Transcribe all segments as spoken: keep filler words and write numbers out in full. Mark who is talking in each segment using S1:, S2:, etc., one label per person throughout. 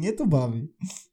S1: Mnie to bawi.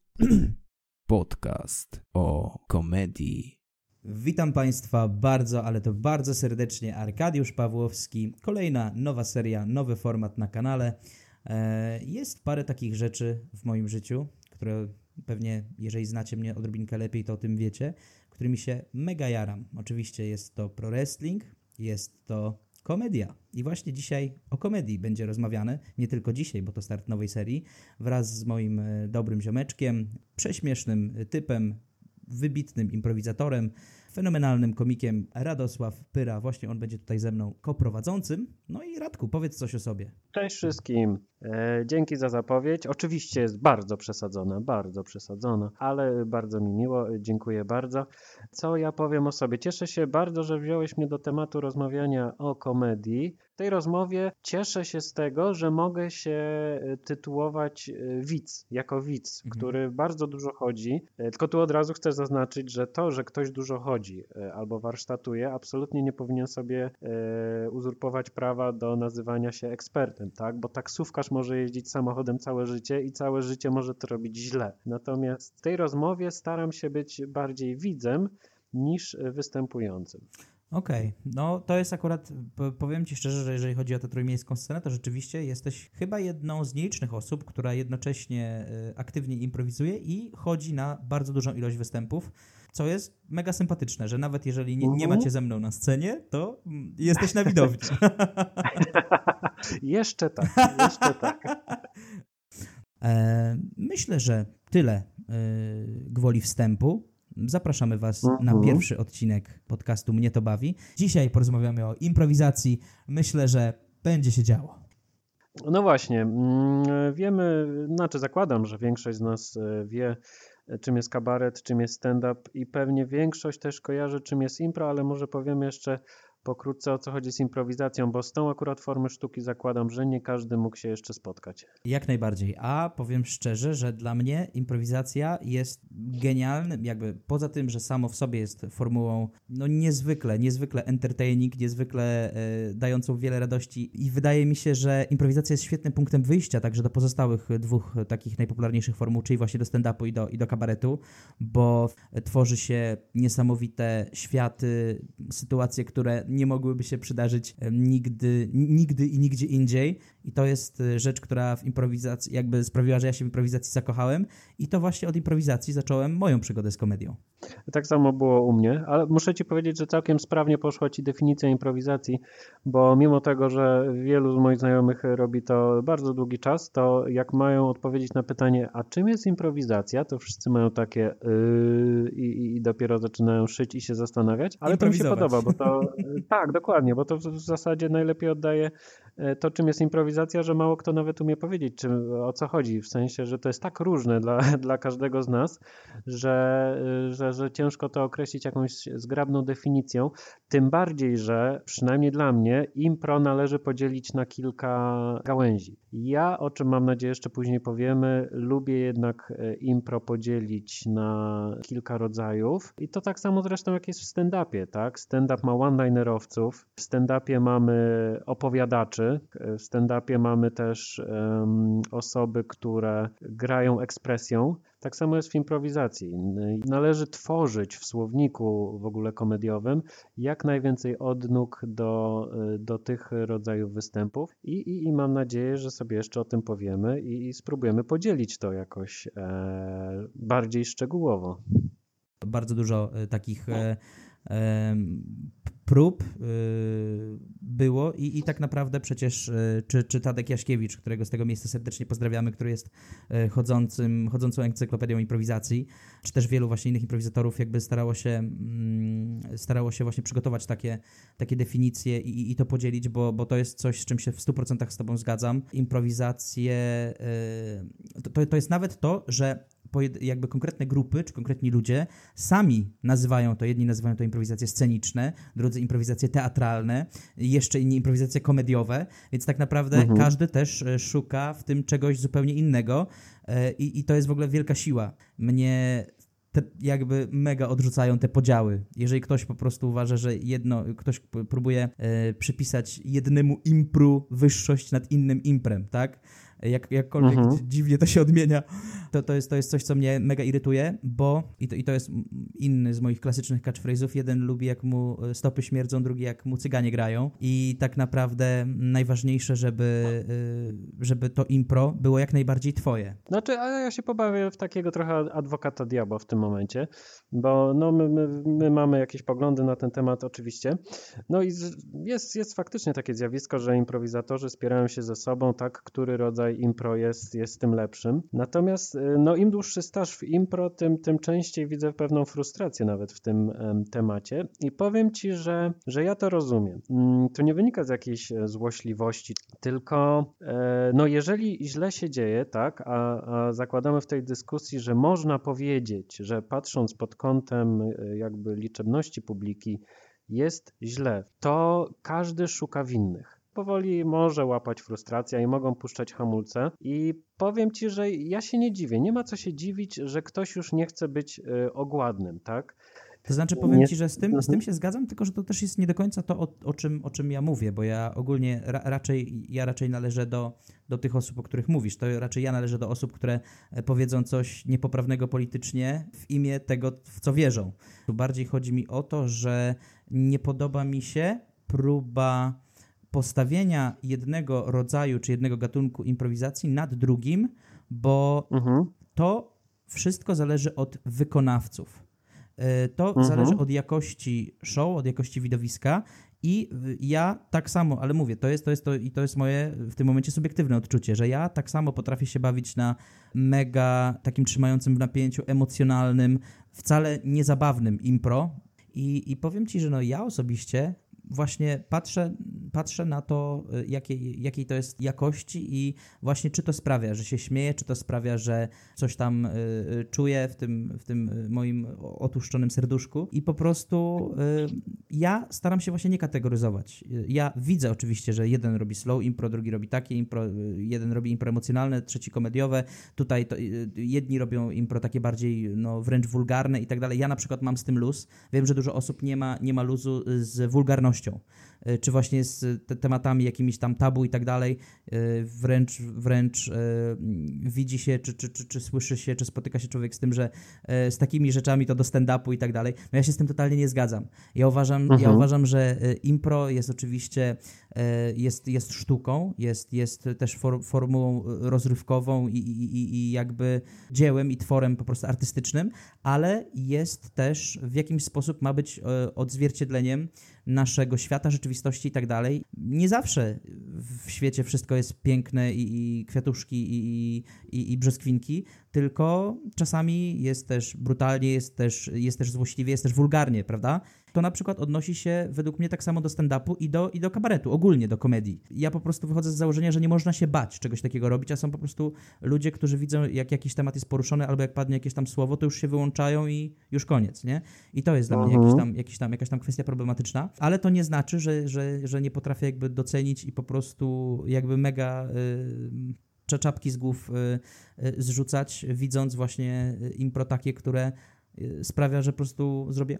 S2: Podcast o komedii.
S3: Witam Państwa bardzo, ale to bardzo serdecznie. Arkadiusz Pawłowski. Kolejna nowa seria, nowy format na kanale. Jest parę takich rzeczy w moim życiu, które pewnie, jeżeli znacie mnie odrobinkę lepiej, to o tym wiecie, którymi się mega jaram. Oczywiście jest to pro wrestling, jest to komedia. I właśnie dzisiaj o komedii będzie rozmawiane, nie tylko dzisiaj, bo to start nowej serii, wraz z moim dobrym ziomeczkiem, prześmiesznym typem, wybitnym improwizatorem, fenomenalnym komikiem Radosław Pyra. Właśnie on będzie tutaj ze mną koprowadzącym. No i Radku, powiedz coś o sobie.
S4: Cześć wszystkim. E, dzięki za zapowiedź. Oczywiście jest bardzo przesadzona, bardzo przesadzona, ale bardzo mi miło. Dziękuję bardzo. Co ja powiem o sobie? Cieszę się bardzo, że wziąłeś mnie do tematu rozmawiania o komedii. W tej rozmowie cieszę się z tego, że mogę się tytułować widz, jako widz, mhm. który bardzo dużo chodzi. Tylko tu od razu chcę zaznaczyć, że to, że ktoś dużo chodzi albo warsztatuje, absolutnie nie powinien sobie e, uzurpować prawa do nazywania się ekspertem, tak? Bo taksówkarz może jeździć samochodem całe życie i całe życie może to robić źle. Natomiast w tej rozmowie staram się być bardziej widzem niż występującym.
S3: Okej, okay. No to jest akurat, powiem Ci szczerze, że jeżeli chodzi o tę trójmiejską scenę, to rzeczywiście jesteś chyba jedną z nielicznych osób, która jednocześnie aktywnie improwizuje i chodzi na bardzo dużą ilość występów, co jest mega sympatyczne, że nawet jeżeli nie, nie macie ze mną na scenie, to jesteś na widowni.
S4: Jeszcze tak, jeszcze tak.
S3: Myślę, że tyle gwoli wstępu. Zapraszamy Was uh-huh. na pierwszy odcinek podcastu Mnie to bawi. Dzisiaj porozmawiamy o improwizacji. Myślę, że będzie się działo.
S4: No właśnie, wiemy, znaczy zakładam, że większość z nas wie, czym jest kabaret, czym jest stand-up i pewnie większość też kojarzy, czym jest impro, ale może powiemy jeszcze pokrótce, o co chodzi z improwizacją, bo z tą akurat formy sztuki zakładam, że nie każdy mógł się jeszcze spotkać.
S3: Jak najbardziej, a powiem szczerze, że dla mnie improwizacja jest genialnym, jakby poza tym, że samo w sobie jest formułą no niezwykle, niezwykle entertaining, niezwykle e, dającą wiele radości i wydaje mi się, że improwizacja jest świetnym punktem wyjścia także do pozostałych dwóch takich najpopularniejszych formuł, czyli właśnie do stand-upu i do, i do kabaretu, bo tworzy się niesamowite światy, sytuacje, które nie mogłyby się przydarzyć nigdy, nigdy i nigdzie indziej. I to jest rzecz, która w improwizacji jakby sprawiła, że ja się w improwizacji zakochałem i to właśnie od improwizacji zacząłem moją przygodę z komedią.
S4: Tak samo było u mnie, ale muszę Ci powiedzieć, że całkiem sprawnie poszła Ci definicja improwizacji, bo mimo tego, że wielu z moich znajomych robi to bardzo długi czas, to jak mają odpowiedzieć na pytanie, a czym jest improwizacja, to wszyscy mają takie yy, i, i dopiero zaczynają szyć i się zastanawiać, ale to mi się podoba, bo to tak, dokładnie, bo to w, w zasadzie najlepiej oddaje to, czym jest improwizacja, że mało kto nawet umie powiedzieć, czym, o co chodzi, w sensie, że to jest tak różne dla, dla każdego z nas, że, że, że ciężko to określić jakąś zgrabną definicją, tym bardziej, że przynajmniej dla mnie impro należy podzielić na kilka gałęzi. Ja, o czym mam nadzieję jeszcze później powiemy, lubię jednak impro podzielić na kilka rodzajów i to tak samo zresztą jak jest w stand-upie, tak? Stand-up ma one-linerowców, w stand-upie mamy opowiadaczy, w stand-upie mamy też um, osoby, które grają ekspresją. Tak samo jest w improwizacji. Należy tworzyć w słowniku w ogóle komediowym jak najwięcej odnóg do, do tych rodzajów występów i, i, i mam nadzieję, że sobie jeszcze o tym powiemy i, i spróbujemy podzielić to jakoś e, bardziej szczegółowo.
S3: Bardzo dużo e, takich e, e, prób y, było i, i tak naprawdę przecież y, czy, czy Tadek Jaśkiewicz, którego z tego miejsca serdecznie pozdrawiamy, który jest y, chodzącym, chodzącą encyklopedią improwizacji, czy też wielu właśnie innych improwizatorów jakby starało się y, starało się właśnie przygotować takie, takie definicje i, i to podzielić, bo, bo to jest coś, z czym się w stu procentach z Tobą zgadzam. Improwizacje y, to, to jest nawet to, że jakby konkretne grupy, czy konkretni ludzie sami nazywają to, jedni nazywają to improwizacje sceniczne, drudzy improwizacje teatralne, jeszcze inni improwizacje komediowe, więc tak naprawdę mhm. każdy też szuka w tym czegoś zupełnie innego i, i to jest w ogóle wielka siła. Mnie te jakby mega odrzucają te podziały. Jeżeli ktoś po prostu uważa, że jedno, ktoś próbuje e, przypisać jednemu impru wyższość nad innym imprem, tak? jak, jakkolwiek
S4: Mhm.
S3: dziwnie to się odmienia, to, to, jest, to jest coś, co mnie mega irytuje, bo i to, i to jest inny z moich klasycznych catchphrase'ów. Jeden lubi, jak mu stopy śmierdzą, drugi jak mu cyganie grają i tak naprawdę najważniejsze, żeby, żeby to impro było jak najbardziej twoje.
S4: Znaczy, ale ja się pobawię w takiego trochę adwokata diabła w tym momencie, bo no, my, my, my mamy jakieś poglądy na ten temat oczywiście. No i z- jest, jest faktycznie takie zjawisko, że improwizatorzy spierają się ze sobą, tak, który rodzaj impro jest, jest tym lepszym. Natomiast y, no, im dłuższy staż w impro, tym, tym częściej widzę pewną frustrację nawet w tym em, temacie. I powiem ci, że, że ja to rozumiem. Mm, To nie wynika z jakiejś e, złośliwości, tylko e, no, jeżeli źle się dzieje, tak, a, a zakładamy w tej dyskusji, że można powiedzieć, że patrząc pod kątem e, jakby liczebności publiki jest źle, to każdy szuka winnych. Powoli może łapać frustracja i mogą puszczać hamulce i powiem ci, że ja się nie dziwię. Nie ma co się dziwić, że ktoś już nie chce być e, ogładnym, tak?
S3: To znaczy powiem
S4: Nie-
S3: ci, że z tym, z tym się zgadzam, tylko że to też jest nie do końca to, o, o, czym, o czym ja mówię, bo ja ogólnie ra, raczej, ja raczej należę do, do tych osób, o których mówisz. To raczej ja należę do osób, które e, powiedzą coś niepoprawnego politycznie w imię tego, w co wierzą. Tu bardziej chodzi mi o to, że nie podoba mi się próba postawienia jednego rodzaju czy jednego gatunku improwizacji nad drugim, bo
S4: Mhm.
S3: to wszystko zależy od wykonawców. Y, To
S4: Mhm.
S3: zależy od jakości show, od jakości widowiska i y, ja tak samo, ale mówię, to jest to, jest to i to jest moje w tym momencie subiektywne odczucie, że ja tak samo potrafię się bawić na mega takim trzymającym w napięciu emocjonalnym, wcale niezabawnym impro i, i powiem ci, że no ja osobiście właśnie patrzę, patrzę na to, y, jakiej, jakiej to jest jakości i właśnie czy to sprawia, że się śmieję, czy to sprawia, że coś tam y, y, czuję w tym, w tym y, moim otuszczonym serduszku i po prostu y, ja staram się właśnie nie kategoryzować. Y, Ja widzę oczywiście, że jeden robi slow impro, drugi robi takie impro, y, jeden robi impro emocjonalne, trzeci komediowe, tutaj to, y, jedni robią impro takie bardziej no, wręcz wulgarne i tak dalej. Ja na przykład mam z tym luz. Wiem, że dużo osób nie ma, nie ma luzu z wulgarnością, y, czy właśnie z te tematami jakimiś tam tabu i tak dalej, y, wręcz, wręcz y, widzi się, czy, czy, czy, czy słyszy się, czy spotyka się człowiek z tym, że y, z takimi rzeczami to do stand-upu i tak dalej. No ja się z tym totalnie nie zgadzam. Ja uważam, ja
S4: Mhm.
S3: uważam, że y, impro jest oczywiście y, jest, jest sztuką, jest, jest też for, formułą rozrywkową i, i, i, i jakby dziełem i tworem po prostu artystycznym, ale jest też w jakimś sposób ma być y, odzwierciedleniem naszego świata, rzeczywistości i tak dalej. Nie zawsze w świecie wszystko jest piękne i, i kwiatuszki i, i, i brzoskwinki, tylko czasami jest też brutalnie, jest też, jest też złośliwie, jest też wulgarnie, prawda? To na przykład odnosi się według mnie tak samo do stand-upu i do, i do kabaretu, ogólnie do komedii. Ja po prostu wychodzę z założenia, że nie można się bać czegoś takiego robić, a są po prostu ludzie, którzy widzą, jak jakiś temat jest poruszony albo jak padnie jakieś tam słowo, to już się wyłączają i już koniec, nie? I to jest dla mnie
S4: Mhm.
S3: jakiś tam, jakiś tam, jakaś tam kwestia problematyczna, ale to nie znaczy, że, że, że nie potrafię jakby docenić i po prostu jakby mega y, czapki z głów y, y, zrzucać, widząc właśnie y, impro takie, które y, sprawia, że po prostu zrobię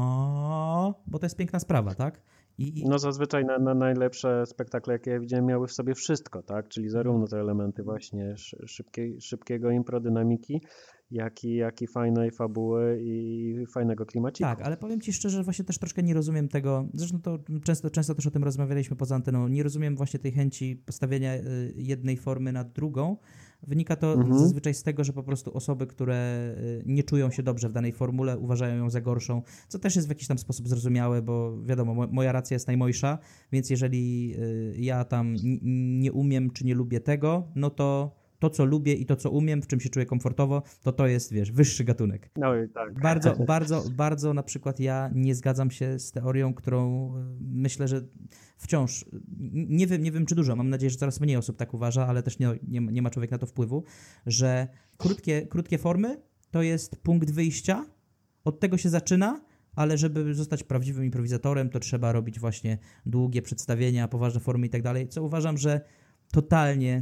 S3: o, bo to jest piękna sprawa, tak? I, i
S4: No zazwyczaj na, na najlepsze spektakle, jakie ja widziałem, miały w sobie wszystko, tak? Czyli zarówno te elementy właśnie szy- szybkiej, szybkiego improdynamiki, jak i, jak i fajnej fabuły i fajnego klimaciku.
S3: Tak, ale powiem ci szczerze, że właśnie też troszkę nie rozumiem tego, zresztą to często, często też o tym rozmawialiśmy poza anteną, nie rozumiem właśnie tej chęci postawienia y, jednej formy nad drugą. Wynika to
S4: Mhm.
S3: zazwyczaj z tego, że po prostu osoby, które y, nie czują się dobrze w danej formule, uważają ją za gorszą, co też jest w jakiś tam sposób zrozumiałe, bo wiadomo, mo- moja racja jest najmojsza, więc jeżeli y, ja tam n- nie umiem czy nie lubię tego, no to to, co lubię i to, co umiem, w czym się czuję komfortowo, to to jest, wiesz, wyższy gatunek.
S4: No i tak.
S3: Bardzo, bardzo, bardzo na przykład ja nie zgadzam się z teorią, którą y, myślę, że wciąż, y, nie wiem, nie wiem czy dużo, mam nadzieję, że coraz mniej osób tak uważa, ale też nie, nie, nie ma człowiek na to wpływu, że krótkie, krótkie formy to jest punkt wyjścia, od tego się zaczyna, ale żeby zostać prawdziwym improwizatorem, to trzeba robić właśnie długie przedstawienia, poważne formy i tak dalej, co uważam, że totalnie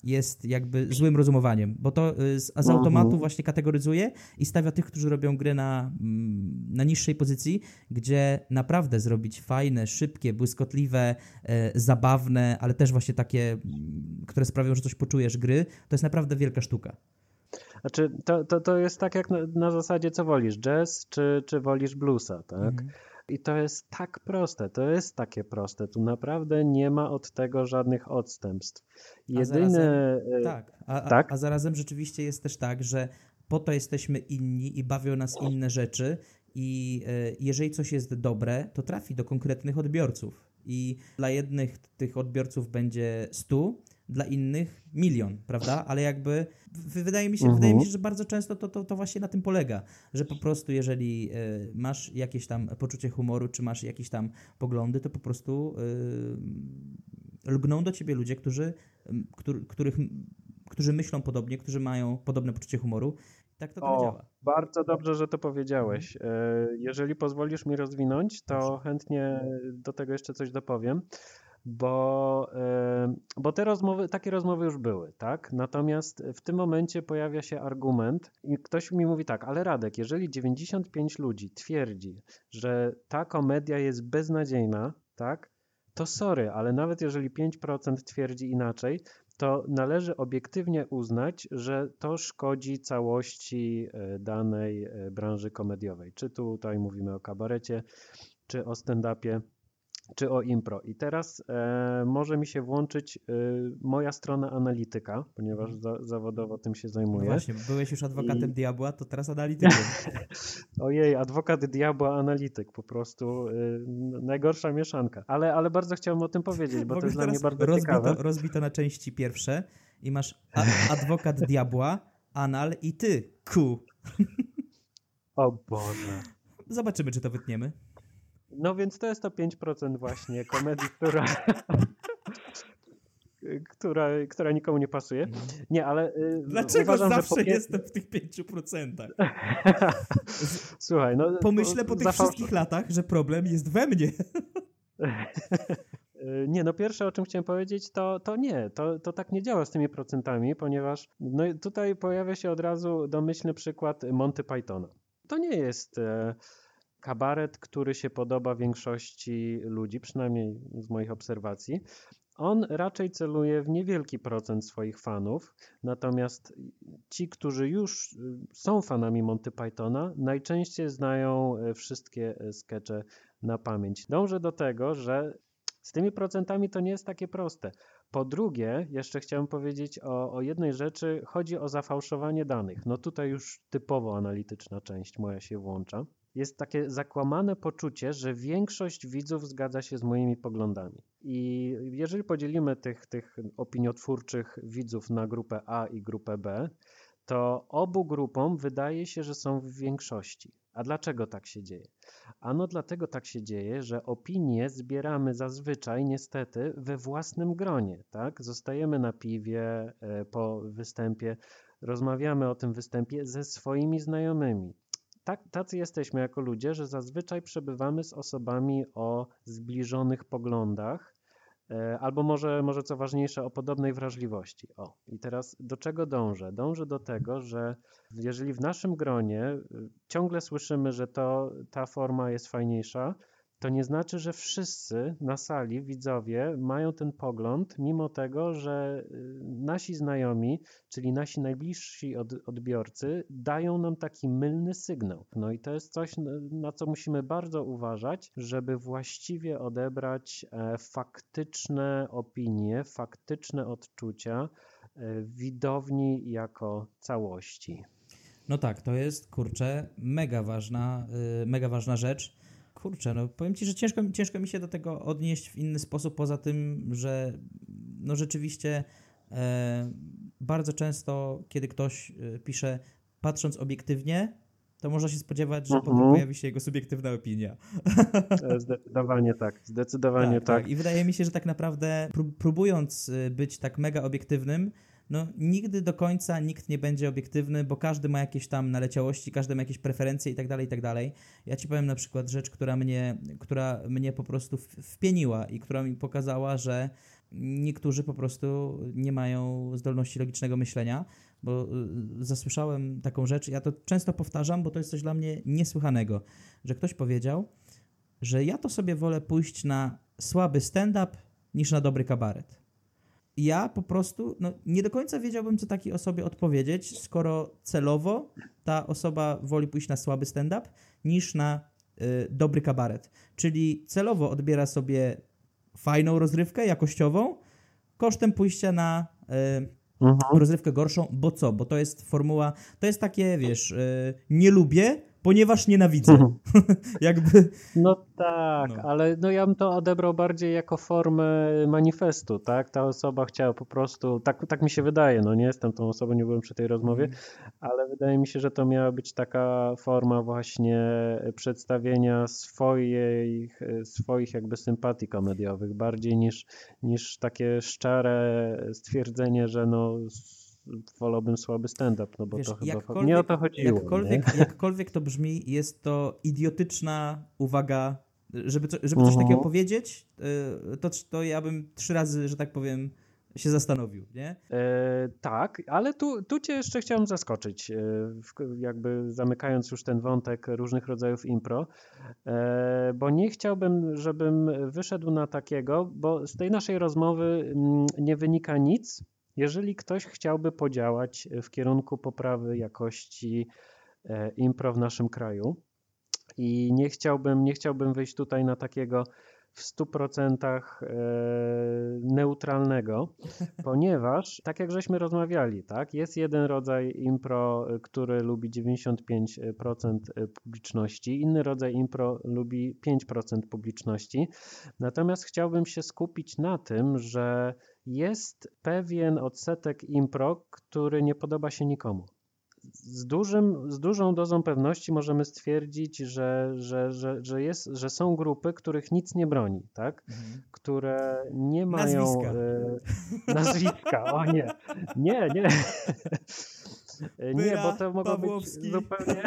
S3: jest jakby złym rozumowaniem, bo to z, z automatu właśnie kategoryzuje i stawia tych, którzy robią gry na, na niższej pozycji, gdzie naprawdę zrobić fajne, szybkie, błyskotliwe, e, zabawne, ale też właśnie takie, które sprawią, że coś poczujesz gry, to jest naprawdę wielka sztuka.
S4: Znaczy, to, to, to jest tak jak na, na zasadzie, co wolisz, jazz czy, czy wolisz bluesa, tak? Mhm. I to jest tak proste, to jest takie proste. Tu naprawdę nie ma od tego żadnych odstępstw. Jedyne...
S3: A zarazem, tak, a,
S4: tak?
S3: A, a zarazem rzeczywiście jest też tak, że po to jesteśmy inni i bawią nas inne rzeczy i y, jeżeli coś jest dobre, to trafi do konkretnych odbiorców. I dla jednych tych odbiorców będzie stu, dla innych milion, prawda? Ale jakby wydaje mi się, uh-huh. wydaje mi się, że bardzo często to, to, to właśnie na tym polega, że po prostu jeżeli y, masz jakieś tam poczucie humoru, czy masz jakieś tam poglądy, to po prostu y, lgną do ciebie ludzie, którzy, któr, których, którzy myślą podobnie, którzy mają podobne poczucie humoru. Tak to to działa.
S4: Bardzo dobrze, że to powiedziałeś. Jeżeli pozwolisz mi rozwinąć, to chętnie do tego jeszcze coś dopowiem. Bo, bo te rozmowy, takie rozmowy już były, tak? Natomiast w tym momencie pojawia się argument i ktoś mi mówi tak, ale Radek, jeżeli dziewięćdziesiąt pięć ludzi twierdzi, że ta komedia jest beznadziejna, tak? To sorry, ale nawet jeżeli pięć procent twierdzi inaczej, to należy obiektywnie uznać, że to szkodzi całości danej branży komediowej. Czy tutaj mówimy o kabarecie, czy o stand-upie, czy o impro. I teraz e, może mi się włączyć e, moja strona analityka, ponieważ za, zawodowo tym się zajmuję.
S3: No właśnie, byłeś już adwokatem I... diabła, to teraz analitykiem.
S4: Ojej, adwokat diabła, analityk, po prostu e, najgorsza mieszanka. Ale, ale bardzo chciałem o tym powiedzieć, bo to jest dla mnie bardzo
S3: rozbito,
S4: ciekawe.
S3: Rozbito na części pierwsze i masz a- adwokat diabła, anal i ty, ku.
S4: O Boże.
S3: Zobaczymy, czy to wytniemy.
S4: No więc to jest to pięć procent właśnie komedii, która, która, która nikomu nie pasuje. Nie, ale
S3: Dlaczego
S4: uważam,
S3: zawsze
S4: że po...
S3: jestem w tych pięciu procentach?
S4: Słuchaj, no...
S3: Pomyślę po tych
S4: zafał...
S3: wszystkich latach, że problem jest we mnie.
S4: Nie, no pierwsze, o czym chciałem powiedzieć, to, to nie, to, to tak nie działa z tymi procentami, ponieważ no tutaj pojawia się od razu domyślny przykład Monty Pythona. To nie jest... E... kabaret, który się podoba większości ludzi, przynajmniej z moich obserwacji. On raczej celuje w niewielki procent swoich fanów, natomiast ci, którzy już są fanami Monty Pythona, najczęściej znają wszystkie skecze na pamięć. Dążę do tego, że z tymi procentami to nie jest takie proste. Po drugie, jeszcze chciałem powiedzieć o, o jednej rzeczy, chodzi o zafałszowanie danych. No tutaj już typowo analityczna część moja się włącza. Jest takie zakłamane poczucie, że większość widzów zgadza się z moimi poglądami. I jeżeli podzielimy tych, tych opiniotwórczych widzów na grupę A i grupę B, to obu grupom wydaje się, że są w większości. A dlaczego tak się dzieje? Ano dlatego tak się dzieje, że opinie zbieramy zazwyczaj niestety we własnym gronie. Tak? Zostajemy na piwie po występie, rozmawiamy o tym występie ze swoimi znajomymi. Tak, tacy jesteśmy jako ludzie, że zazwyczaj przebywamy z osobami o zbliżonych poglądach, e, albo może, może co ważniejsze, o podobnej wrażliwości. O, i teraz do czego dążę? Dążę do tego, że jeżeli w naszym gronie ciągle słyszymy, że to, ta forma jest fajniejsza, to nie znaczy, że wszyscy na sali, widzowie, mają ten pogląd, mimo tego, że nasi znajomi, czyli nasi najbliżsi od, odbiorcy, dają nam taki mylny sygnał. No i to jest coś, na co musimy bardzo uważać, żeby właściwie odebrać faktyczne opinie, faktyczne odczucia widowni jako całości.
S3: No tak, to jest, kurczę, mega ważna, yy, mega ważna rzecz. Kurczę, no powiem ci, że ciężko, ciężko mi się do tego odnieść w inny sposób, poza tym, że no rzeczywiście e, bardzo często, kiedy ktoś e, pisze patrząc obiektywnie, to można się spodziewać, że uh-huh. potem pojawi się jego subiektywna opinia.
S4: Zdecydowanie tak, zdecydowanie tak, tak.
S3: tak. I wydaje mi się, że tak naprawdę próbując być tak mega obiektywnym, no nigdy do końca nikt nie będzie obiektywny, bo każdy ma jakieś tam naleciałości, każdy ma jakieś preferencje i tak dalej, i tak dalej. Ja ci powiem na przykład rzecz, która mnie, która mnie po prostu wpieniła i która mi pokazała, że niektórzy po prostu nie mają zdolności logicznego myślenia, bo y, zasłyszałem taką rzecz, ja to często powtarzam, bo to jest coś dla mnie niesłychanego, że ktoś powiedział, że ja to sobie wolę pójść na słaby stand-up niż na dobry kabaret. Ja po prostu no, nie do końca wiedziałbym, co takiej osobie odpowiedzieć, skoro celowo ta osoba woli pójść na słaby stand-up niż na y, dobry kabaret. Czyli celowo odbiera sobie fajną rozrywkę, jakościową, kosztem pójścia na y, mhm. rozrywkę gorszą, bo co? Bo to jest formuła, to jest takie, wiesz, y, nie lubię, ponieważ nienawidzę. Mhm. Jakby...
S4: No tak, no. ale no ja bym to odebrał bardziej jako formę manifestu, tak? Ta osoba chciała po prostu, tak, tak mi się wydaje, no nie jestem tą osobą, nie byłem przy tej rozmowie, mm. ale wydaje mi się, że to miała być taka forma właśnie przedstawienia swoich, swoich jakby sympatii komediowych, bardziej niż, niż takie szczere stwierdzenie, że no wolałbym słaby stand-up, no bo
S3: Wiesz,
S4: to chyba nie o to chodziło.
S3: Jakkolwiek, jakkolwiek to brzmi, jest to idiotyczna uwaga, żeby, to, żeby coś uh-huh. takiego powiedzieć, to, to ja bym trzy razy, że tak powiem, się zastanowił, nie?
S4: E, tak, ale tu, tu cię jeszcze chciałem zaskoczyć, e, jakby zamykając już ten wątek różnych rodzajów impro, e, bo nie chciałbym, żebym wyszedł na takiego, bo z tej naszej rozmowy m, nie wynika nic, jeżeli ktoś chciałby podziałać w kierunku poprawy jakości e, impro w naszym kraju i nie chciałbym, nie chciałbym wyjść tutaj na takiego w stu procentach neutralnego, ponieważ tak jak żeśmy rozmawiali, tak, jest jeden rodzaj impro, który lubi dziewięćdziesiąt pięć procent publiczności, inny rodzaj impro lubi pięć procent publiczności, natomiast chciałbym się skupić na tym, że jest pewien odsetek impro, który nie podoba się nikomu. Z, dużym, z dużą dozą pewności możemy stwierdzić, że, że, że, że, jest, że są grupy, których nic nie broni, tak? Mhm. Które nie mają...
S3: Nazwiska.
S4: E, nazwiska, o nie. Nie, nie. Nie, bo to mogło
S3: Pawłowski.
S4: być zupełnie...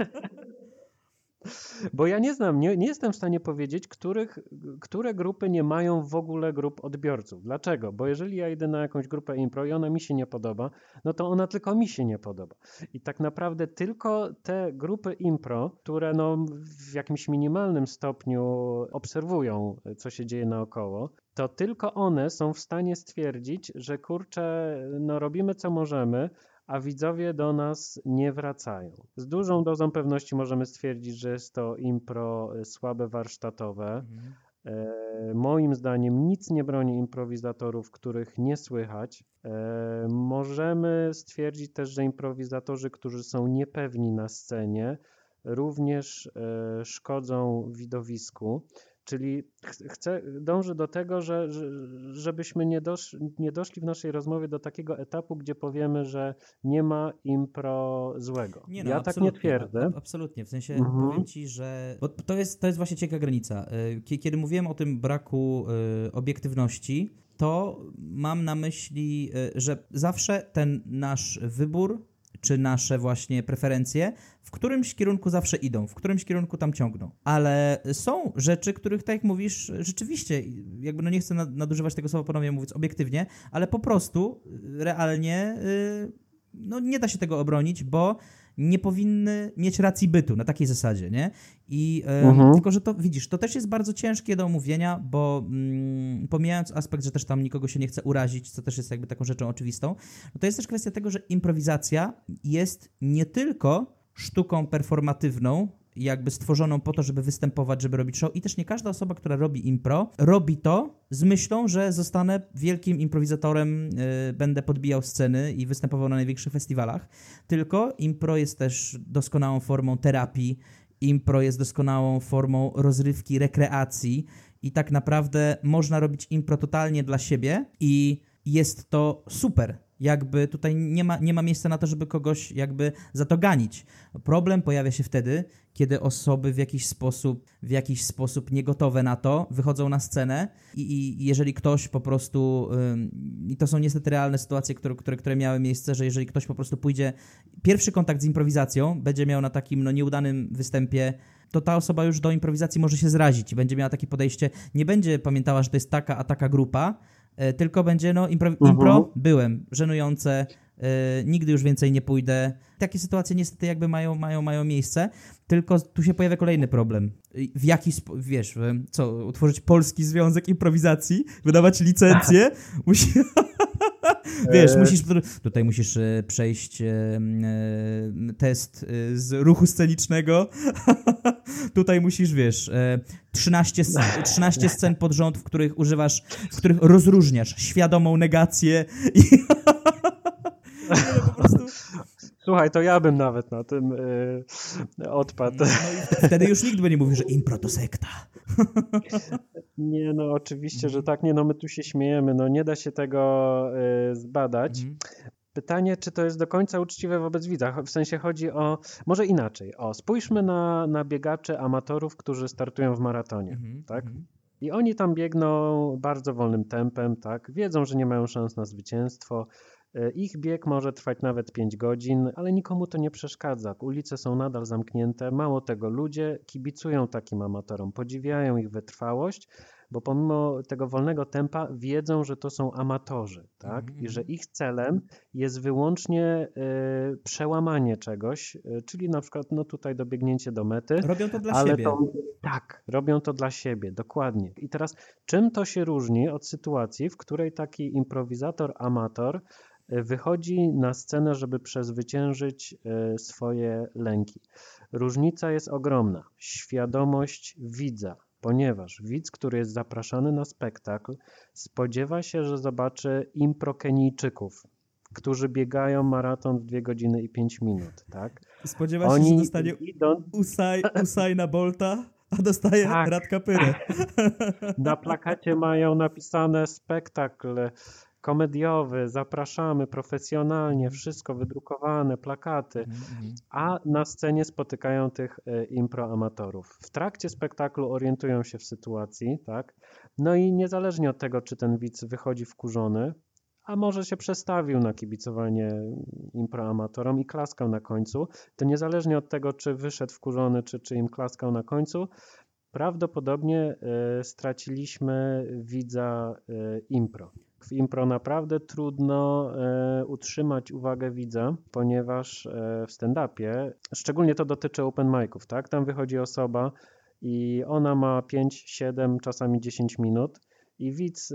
S4: Bo ja nie znam, nie, nie jestem w stanie powiedzieć, których, które grupy nie mają w ogóle grup odbiorców. Dlaczego? Bo jeżeli ja idę na jakąś grupę impro i ona mi się nie podoba, no to ona tylko mi się nie podoba. I tak naprawdę tylko te grupy impro, które no w jakimś minimalnym stopniu obserwują, co się dzieje naokoło, to tylko one są w stanie stwierdzić, że kurczę, no robimy co możemy, a widzowie do nas nie wracają. Z dużą dozą pewności możemy stwierdzić, że jest to impro słabe warsztatowe. Mhm. E, moim zdaniem nic nie broni improwizatorów, których nie słychać. E, możemy stwierdzić też, że improwizatorzy, którzy są niepewni na scenie, również e, szkodzą widowisku. Czyli chcę, dążę do tego, że, że, żebyśmy nie, dosz, nie doszli w naszej rozmowie do takiego etapu, gdzie powiemy, że nie ma impro złego.
S3: Nie no,
S4: ja tak nie twierdzę.
S3: A, absolutnie, w sensie mhm. powiem ci, że bo to jest, to jest właśnie ciekawa granica. Kiedy mówiłem o tym braku y, obiektywności, to mam na myśli, y, że zawsze ten nasz wybór czy nasze właśnie preferencje w którymś kierunku zawsze idą, w którymś kierunku tam ciągną. Ale są rzeczy, których, tak jak mówisz, rzeczywiście, jakby no nie chcę nadużywać tego słowa ponownie mówiąc obiektywnie, ale po prostu realnie yy, no nie da się tego obronić, bo nie powinny mieć racji bytu na takiej zasadzie, nie? I yy, mhm. tylko, że to widzisz, to też jest bardzo ciężkie do omówienia, bo mm, pomijając aspekt, że też tam nikogo się nie chce urazić, co też jest jakby taką rzeczą oczywistą, no to jest też kwestia tego, że improwizacja jest nie tylko sztuką performatywną, jakby stworzoną po to, żeby występować, żeby robić show i też nie każda osoba, która robi impro, robi to z myślą, że zostanę wielkim improwizatorem, yy, będę podbijał sceny i występował na największych festiwalach, tylko impro jest też doskonałą formą terapii, impro jest doskonałą formą rozrywki, rekreacji i tak naprawdę można robić impro totalnie dla siebie i jest to super. Jakby tutaj nie ma, nie ma miejsca na to, żeby kogoś jakby za to ganić. Problem pojawia się wtedy, kiedy osoby w jakiś sposób, w jakiś sposób niegotowe na to wychodzą na scenę i, i jeżeli ktoś po prostu, ym, i to są niestety realne sytuacje, które, które, które miały miejsce, że jeżeli ktoś po prostu pójdzie, pierwszy kontakt z improwizacją będzie miał na takim no, nieudanym występie, to ta osoba już do improwizacji może się zrazić i będzie miała takie podejście, nie będzie pamiętała, że to jest taka, a taka grupa, e, tylko będzie no impro, impro mhm. byłem, żenujące, e, nigdy już więcej nie pójdę. Takie sytuacje niestety jakby mają, mają, mają miejsce, tylko tu się pojawia kolejny problem. W jaki spo, wiesz, co, utworzyć polski związek improwizacji, wydawać licencję, musi... Wiesz, musisz, tutaj musisz przejść test z ruchu scenicznego. Tutaj musisz, wiesz, trzynaście, trzynaście scen pod rząd, w których używasz, w których rozróżniasz świadomą negację i... po prostu...
S4: Słuchaj, to ja bym nawet na tym yy, odpadł.
S3: No i wtedy już nikt by nie mówił, że impro to sekta.
S4: Nie, no oczywiście, że tak. Nie, no my tu się śmiejemy. No nie da się tego y, zbadać. Mhm. Pytanie, czy to jest do końca uczciwe wobec widza? W sensie chodzi o... Może inaczej. O, spójrzmy na, na biegaczy amatorów, którzy startują w maratonie, mhm, tak? Mhm. I oni tam biegną bardzo wolnym tempem, tak? Wiedzą, że nie mają szans na zwycięstwo. Ich bieg może trwać nawet pięć godzin, ale nikomu to nie przeszkadza. Ulice są nadal zamknięte. Mało tego, ludzie kibicują takim amatorom, podziwiają ich wytrwałość, bo pomimo tego wolnego tempa wiedzą, że to są amatorzy, tak? Mm-hmm. I że ich celem jest wyłącznie y, przełamanie czegoś, y, czyli na przykład no tutaj dobiegnięcie do mety.
S3: Robią to dla
S4: ale
S3: siebie.
S4: To, tak, robią to dla siebie, dokładnie. I teraz czym to się różni od sytuacji, w której taki improwizator, amator wychodzi na scenę, żeby przezwyciężyć swoje lęki. Różnica jest ogromna. Świadomość widza, ponieważ widz, który jest zapraszany na spektakl, spodziewa się, że zobaczy improkenijczyków, którzy biegają maraton w dwie godziny i pięć minut. Tak?
S3: Spodziewa się, Oni że dostanie idą... Usaj, Usaina Bolta, a dostaje tak. Radka Pyrę.
S4: Na plakacie mają napisane spektakl komediowy, zapraszamy profesjonalnie, wszystko wydrukowane, plakaty, mm-hmm. a na scenie spotykają tych e, improamatorów. W trakcie spektaklu orientują się w sytuacji, tak? No i niezależnie od tego, czy ten widz wychodzi wkurzony, a może się przestawił na kibicowanie improamatorom i klaskał na końcu, to niezależnie od tego, czy wyszedł wkurzony, czy, czy im klaskał na końcu, prawdopodobnie e, straciliśmy widza e, impro. W impro naprawdę trudno e, utrzymać uwagę widza, ponieważ e, w stand-upie, szczególnie to dotyczy open miców, tak? Tam wychodzi osoba i ona ma pięć, siedem, czasami dziesięć minut i widz e,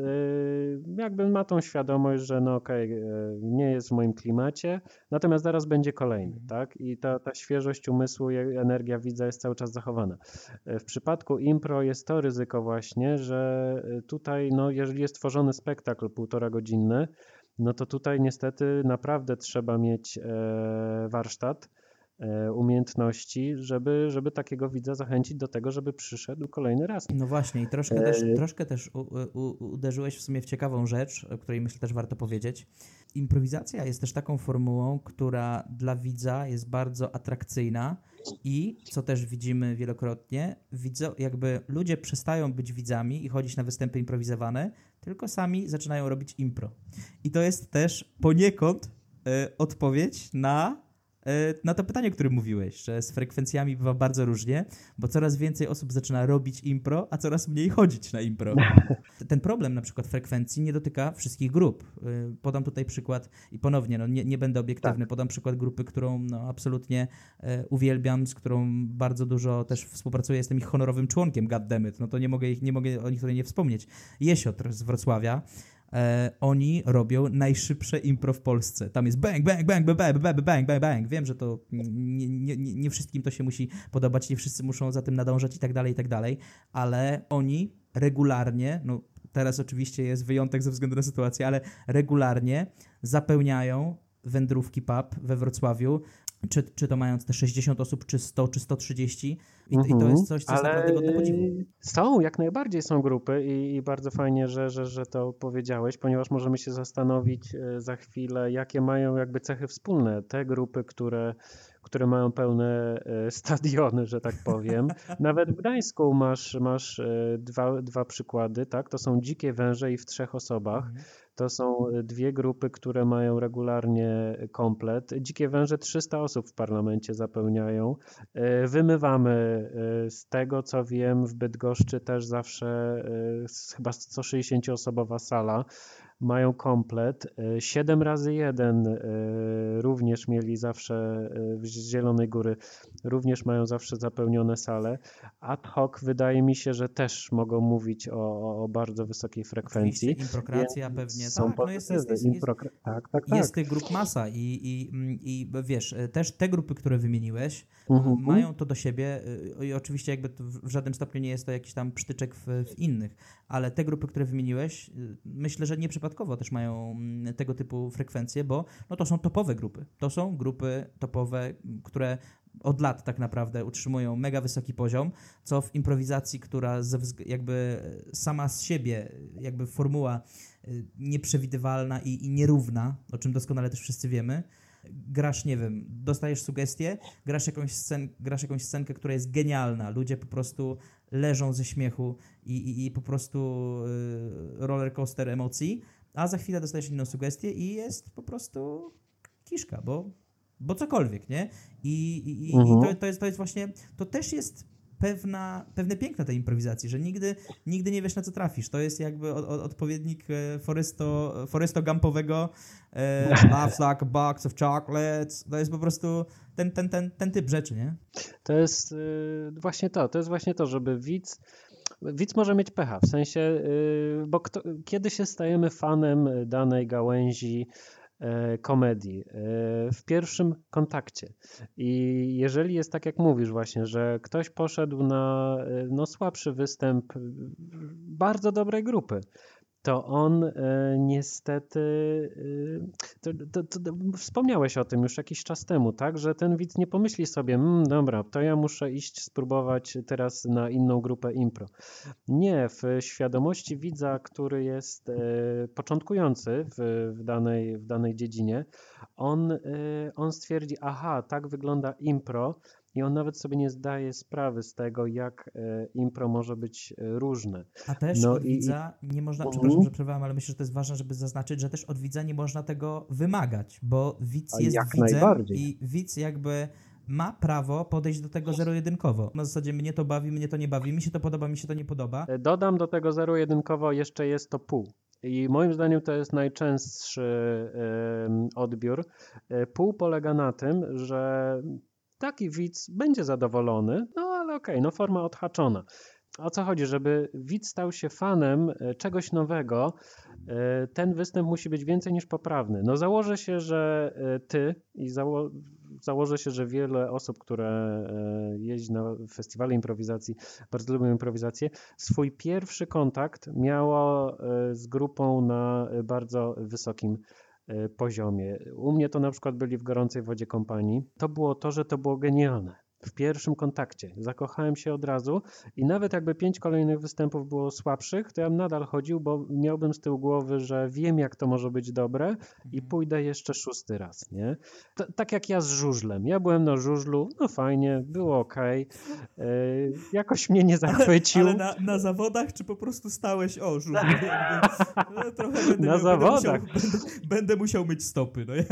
S4: jakby ma tą świadomość, że no okej, okay, nie jest w moim klimacie, natomiast zaraz będzie kolejny, tak? I ta, ta świeżość umysłu i energia widza jest cały czas zachowana. W przypadku impro jest to ryzyko właśnie, że tutaj, no jeżeli jest tworzony spektakl półtora godzinny, no to tutaj niestety naprawdę trzeba mieć e, warsztat, umiejętności, żeby, żeby takiego widza zachęcić do tego, żeby przyszedł kolejny raz.
S3: No właśnie i troszkę też, troszkę też u, u, uderzyłeś w sumie w ciekawą rzecz, o której myślę też warto powiedzieć. Improwizacja jest też taką formułą, która dla widza jest bardzo atrakcyjna i, co też widzimy wielokrotnie, widzo, jakby ludzie przestają być widzami i chodzić na występy improwizowane, tylko sami zaczynają robić impro. I to jest też poniekąd y, odpowiedź na na to pytanie, o którym mówiłeś, że z frekwencjami bywa bardzo różnie, bo coraz więcej osób zaczyna robić impro, a coraz mniej chodzić na impro. Ten problem na przykład frekwencji nie dotyka wszystkich grup. Podam tutaj przykład i ponownie, no nie, nie będę obiektywny, tak. Podam przykład grupy, którą no, absolutnie e, uwielbiam, z którą bardzo dużo też współpracuję, jestem ich honorowym członkiem, goddammit, no to nie mogę, ich, nie mogę o nich tutaj nie wspomnieć. Jesiotr z Wrocławia. E, oni robią najszybsze impro w Polsce. Tam jest bang, bang, bang, bang, bang, bang, bang, bang, bang. Wiem, że to nie, nie, nie, nie wszystkim to się musi podobać, nie wszyscy muszą za tym nadążać i tak dalej, i tak dalej, ale oni regularnie, no teraz oczywiście jest wyjątek ze względu na sytuację, ale regularnie zapełniają wędrówki pub we Wrocławiu, czy, czy to mając te sześćdziesiąt osób, czy sto, czy sto trzydzieści i, mm-hmm. i to jest coś, co jest
S4: Ale
S3: naprawdę godne podziwu.
S4: Są, jak najbardziej są grupy i, i bardzo fajnie, że, że, że to powiedziałeś, ponieważ możemy się zastanowić za chwilę, jakie mają jakby cechy wspólne te grupy, które które mają pełne stadiony, że tak powiem. Nawet w Gdańsku masz, masz dwa, dwa przykłady, tak? To są Dzikie Węże i w trzech osobach. To są dwie grupy, które mają regularnie komplet. Dzikie Węże trzysta osób w parlamencie zapełniają. Wymywamy, z tego co wiem, w Bydgoszczy też zawsze chyba sto sześćdziesięcioosobowa sala. Mają komplet. siedem razy jeden również mieli zawsze z Zielonej Góry, również mają zawsze zapełnione sale. Ad hoc wydaje mi się, że też mogą mówić o, o bardzo wysokiej frekwencji.
S3: Oczywiście, improkracja pewnie.
S4: Są
S3: Tak, no jest, jest, jest, jest,
S4: Improkra- tak, tak, tak.
S3: jest tych grup masa i, i, i wiesz, też te grupy, które wymieniłeś,
S4: Mhm.
S3: mają to do siebie i oczywiście jakby to w żadnym stopniu nie jest to jakiś tam przytyczek w, w innych, ale te grupy, które wymieniłeś, myślę, że nieprzypadkowo też mają tego typu frekwencje, bo no to są topowe grupy. To są grupy topowe, które od lat tak naprawdę utrzymują mega wysoki poziom, co w improwizacji, która ze wzg- jakby sama z siebie, jakby formuła nieprzewidywalna i, i nierówna, o czym doskonale też wszyscy wiemy, grasz, nie wiem, dostajesz sugestię, grasz jakąś, scen- grasz jakąś scenkę, która jest genialna, ludzie po prostu leżą ze śmiechu i, i, i po prostu yy, roller coaster emocji, a za chwilę dostajesz inną sugestię i jest po prostu kiszka, bo, bo cokolwiek, nie? I, i, i,
S4: Mhm.
S3: i to, to, jest, to jest właśnie, to też jest pewna, pewne piękno tej improwizacji, że nigdy, nigdy nie wiesz, na co trafisz. To jest jakby od, od, odpowiednik e, Foresto, Foresto Gumpowego e, Laughs like a box of chocolates. To jest po prostu ten, ten, ten, ten typ rzeczy, nie?
S4: To jest y, właśnie to, to jest właśnie to, żeby widz, widz może mieć pecha, w sensie, y, bo kto, kiedy się stajemy fanem danej gałęzi y, komedii? Y, w pierwszym kontakcie. I jeżeli jest tak, jak mówisz właśnie, że ktoś poszedł na y, no, słabszy występ y, bardzo dobrej grupy, to on e, niestety, e, to, to, to, to, wspomniałeś o tym już jakiś czas temu, tak, że ten widz nie pomyśli sobie, mmm, dobra, to ja muszę iść spróbować teraz na inną grupę impro. Nie, w świadomości widza, który jest e, początkujący w, w, danej, w danej dziedzinie, on, e, on stwierdzi, aha, tak wygląda impro, i on nawet sobie nie zdaje sprawy z tego, jak e, impro może być e, różne.
S3: A też
S4: No
S3: od
S4: i-
S3: widza nie można,
S4: Mhm.
S3: przepraszam, że przerwałem, ale myślę, że to jest ważne, żeby zaznaczyć, że też od widza nie można tego wymagać, bo widz
S4: A
S3: jest
S4: jak
S3: widzem
S4: najbardziej.
S3: i widz jakby ma prawo podejść do tego zero-jedynkowo. Na zasadzie mnie to bawi, mnie to nie bawi, mi się to podoba, mi się to nie podoba.
S4: E, Dodam do tego zero-jedynkowo jeszcze jest to pół. I moim zdaniem to jest najczęstszy em, odbiór. E, Pół polega na tym, że taki widz będzie zadowolony, no ale okej, no forma odhaczona. O co chodzi? Żeby widz stał się fanem e, czegoś nowego, e, ten występ musi być więcej niż poprawny. No założę się, że e, ty i zało założę się, że wiele osób, które e, jeździ na festiwale improwizacji, bardzo lubią improwizację, swój pierwszy kontakt miało e, z grupą na e, bardzo wysokim e, poziomie. U mnie to na przykład byli w Gorącej Wodzie Kompanii. To było to, że to było genialne. W pierwszym kontakcie zakochałem się od razu i nawet jakby pięć kolejnych występów było słabszych, to ja bym nadal chodził, bo miałbym z tyłu głowy, że wiem, jak to może być dobre i pójdę jeszcze szósty raz, nie? T- tak jak ja z żużlem. Ja byłem na żużlu, no fajnie, było okej. Okay. Jakoś mnie nie zachwycił.
S3: Ale na, na zawodach, czy po prostu stałeś, o, żużlu, jakby, no, trochę będę,
S4: Na
S3: miał,
S4: zawodach.
S3: Będę musiał, będę, będę musiał myć stopy, no ja.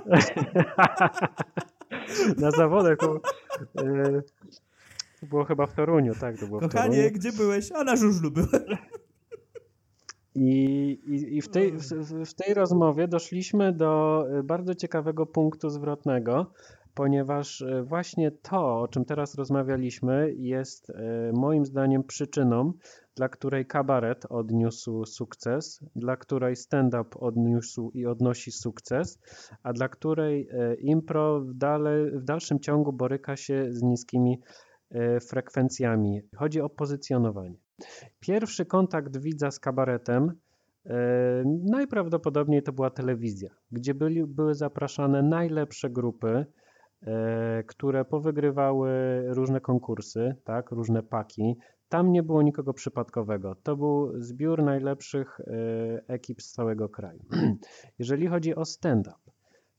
S4: Na zawodach to, yy, to było chyba w Toruniu, tak, to było w
S3: Kochanie,
S4: Toruniu.
S3: gdzie byłeś? A na żużlu byłem.
S4: I, i, i w, tej, w, w tej rozmowie doszliśmy do bardzo ciekawego punktu zwrotnego, ponieważ właśnie to, o czym teraz rozmawialiśmy, jest moim zdaniem przyczyną, dla której kabaret odniósł sukces, dla której stand-up odniósł i odnosi sukces, a dla której impro w, dale, w dalszym ciągu boryka się z niskimi frekwencjami. Chodzi o pozycjonowanie. Pierwszy kontakt widza z kabaretem e, najprawdopodobniej to była telewizja, gdzie byli, były zapraszane najlepsze grupy, e, które powygrywały różne konkursy, tak, różne paki. Tam nie było nikogo przypadkowego. To był zbiór najlepszych e, ekip z całego kraju. Jeżeli chodzi o stand-up,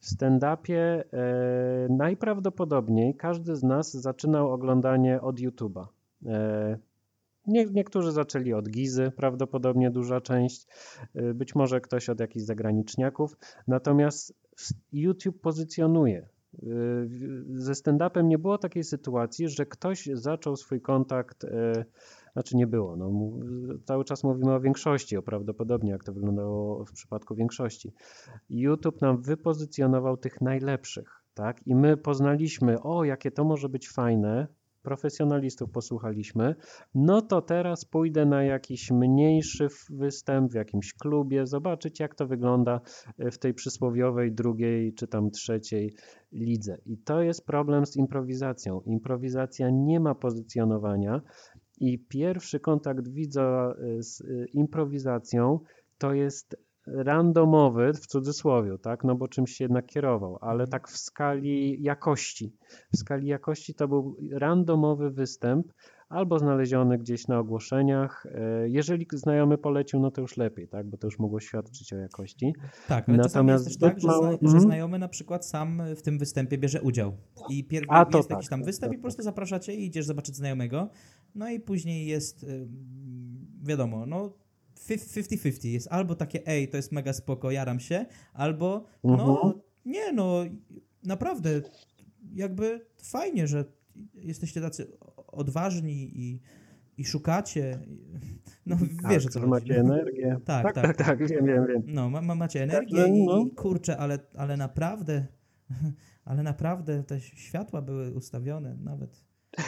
S4: W stand-upie e, najprawdopodobniej każdy z nas zaczynał oglądanie od YouTube'a. E, nie, niektórzy zaczęli od Gizy, prawdopodobnie duża część, e, być może ktoś od jakichś zagraniczniaków, natomiast YouTube pozycjonuje. E, ze stand-upem nie było takiej sytuacji, że ktoś zaczął swój kontakt, e, znaczy nie było, no, cały czas mówimy o większości, o prawdopodobnie jak to wyglądało w przypadku większości. YouTube nam wypozycjonował tych najlepszych, tak? I my poznaliśmy, o jakie to może być fajne, profesjonalistów posłuchaliśmy, no to teraz pójdę na jakiś mniejszy występ w jakimś klubie, zobaczyć jak to wygląda w tej przysłowiowej drugiej czy tam trzeciej lidze. I to jest problem z improwizacją. Improwizacja nie ma pozycjonowania i pierwszy kontakt widza z improwizacją to jest randomowy, w cudzysłowie, tak, no bo czymś się jednak kierował, ale tak w skali jakości. W skali jakości to był randomowy występ, albo znaleziony gdzieś na ogłoszeniach. Jeżeli znajomy polecił, no to już lepiej, tak, bo to już mogło świadczyć o jakości.
S3: Tak, ale natomiast jest też tak, że, zna, że znajomy na przykład sam w tym występie bierze udział. I pierw A, jest tak, jakiś tam występ tak, i po prostu zapraszacie i idziesz zobaczyć znajomego, no i później jest, wiadomo, no pięćdziesiąt pięćdziesiąt. Jest albo takie, ej, to jest mega spoko, jaram się, albo no, uh-huh. nie no, naprawdę jakby fajnie, że jesteście tacy odważni i, i szukacie. No
S4: tak,
S3: wiesz, co
S4: macie energię.
S3: Tak,
S4: tak,
S3: tak,
S4: tak, tak, wiem, wiem, wiem.
S3: No, ma, macie energię i, no. i kurczę, ale, ale naprawdę, ale naprawdę te światła były ustawione nawet.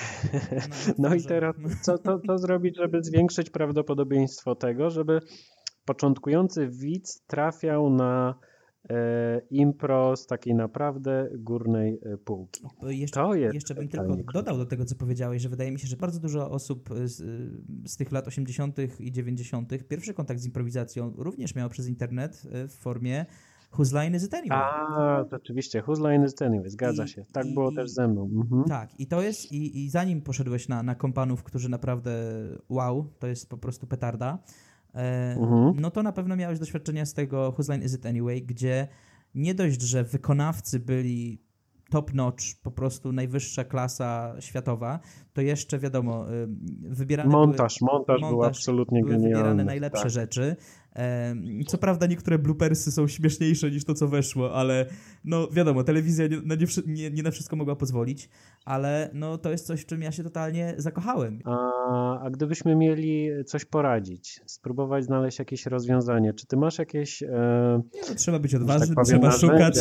S4: No, no i teraz co, co, co zrobić, żeby zwiększyć prawdopodobieństwo tego, żeby początkujący widz trafiał na e, impro z takiej naprawdę górnej półki.
S3: Jeszcze,
S4: to jest
S3: jeszcze bym tylko dodał do tego, co powiedziałeś, że wydaje mi się, że bardzo dużo osób z, z tych lat osiemdziesiątych i dziewięćdziesiątych pierwszy kontakt z improwizacją również miał przez internet w formie Whose Line Is It Anyway?
S4: A, rzeczywiście, Whose Line Is It Anyway, zgadza I, się. Tak i, było i, też ze mną. Mhm.
S3: Tak, i to jest, i, i zanim poszedłeś na, na kompanów, którzy naprawdę, wow, to jest po prostu petarda, e, mhm. no to na pewno miałeś doświadczenia z tego Whose Line Is It Anyway, gdzie nie dość, że wykonawcy byli top notch, po prostu najwyższa klasa światowa, to jeszcze wiadomo, wybierane
S4: montaż,
S3: były,
S4: montaż, montaż był absolutnie
S3: były
S4: genialny.
S3: wybierane najlepsze tak. rzeczy. Co prawda niektóre bloopersy są śmieszniejsze niż to, co weszło, ale no wiadomo, telewizja nie, no nie, nie, nie na wszystko mogła pozwolić, ale no to jest coś, w czym ja się totalnie zakochałem.
S4: A, a gdybyśmy mieli coś poradzić, spróbować znaleźć jakieś rozwiązanie, czy ty masz jakieś... E,
S3: nie, no, trzeba być odważnym,
S4: tak
S3: trzeba szukać.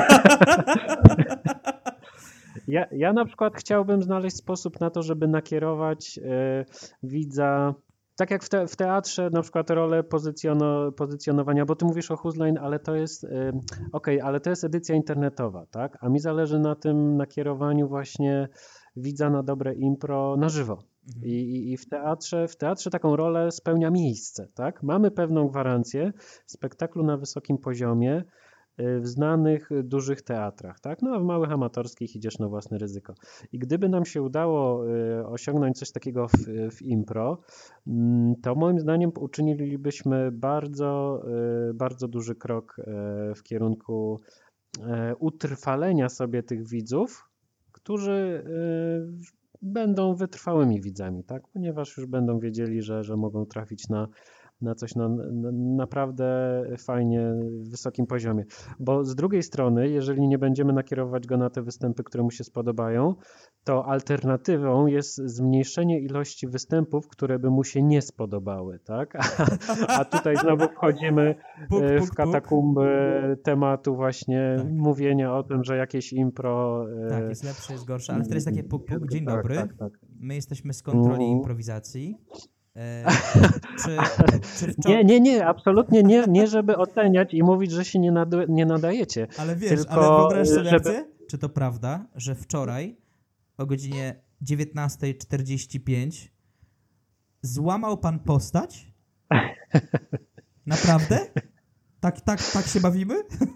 S4: Ja, ja na przykład chciałbym znaleźć sposób na to, żeby nakierować e, widza, tak jak w, te, w teatrze na przykład rolę pozycjono, pozycjonowania, bo ty mówisz o Whose Line, ale to jest, e, okej, okay, ale to jest edycja internetowa, tak? A mi zależy na tym nakierowaniu właśnie widza na dobre impro na żywo. Mhm. I, i, I w teatrze, w teatrze taką rolę spełnia miejsce, tak? Mamy pewną gwarancję spektaklu na wysokim poziomie, w znanych, dużych teatrach, tak? No a w małych amatorskich idziesz na własne ryzyko. I gdyby nam się udało osiągnąć coś takiego w, w impro, to moim zdaniem uczynilibyśmy bardzo, bardzo duży krok w kierunku utrwalenia sobie tych widzów, którzy będą wytrwałymi widzami, tak? Ponieważ już będą wiedzieli, że, że mogą trafić na na coś na, na naprawdę fajnie, wysokim poziomie. Bo z drugiej strony, jeżeli nie będziemy nakierować go na te występy, które mu się spodobają, to alternatywą jest zmniejszenie ilości występów, które by mu się nie spodobały, tak? A, a tutaj znowu wchodzimy puk, puk, w katakumby puk. tematu właśnie tak. mówienia o tym, że jakieś impro...
S3: Tak, jest lepsze, jest gorsze, ale wtedy jest takie puk, puk, dzień dobry. Tak, tak, tak. My jesteśmy z kontroli mm. improwizacji. E, czy, czy wczor... Nie,
S4: nie, nie, absolutnie nie, nie, żeby oceniać i mówić, że się nie, nada, nie nadajecie.
S3: Ale wiesz, tylko, ale wyobraź sobie żeby... akcję? Czy to prawda, że wczoraj o godzinie dziewiętnasta czterdzieści pięć złamał pan postać? Naprawdę? Tak, tak, tak się bawimy?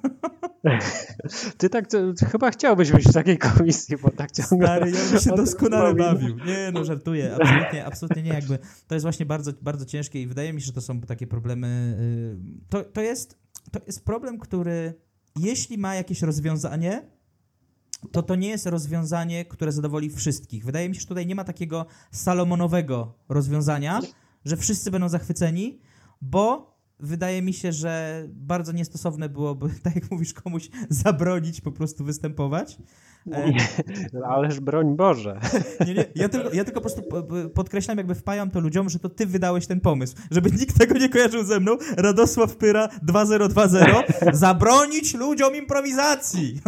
S4: Ty tak, to, chyba chciałbyś być w takiej komisji, bo tak ciągle...
S3: Stary, ja bym się doskonale bawił. Nie, no żartuję, absolutnie, absolutnie nie, jakby to jest właśnie bardzo, bardzo ciężkie i wydaje mi się, że to są takie problemy, to, to jest, to jest problem, który jeśli ma jakieś rozwiązanie, to to nie jest rozwiązanie, które zadowoli wszystkich. Wydaje mi się, że tutaj nie ma takiego salomonowego rozwiązania, że wszyscy będą zachwyceni, bo wydaje mi się, że bardzo niestosowne byłoby, tak jak mówisz, komuś zabronić po prostu występować.
S4: Nie, ależ broń Boże.
S3: Nie, nie, ja tylko, ja tylko po prostu podkreślam, jakby wpajam to ludziom, że to ty wydałeś ten pomysł. Żeby nikt tego nie kojarzył ze mną. Radosław Pyra dwa zero dwa zero. Zabronić ludziom improwizacji.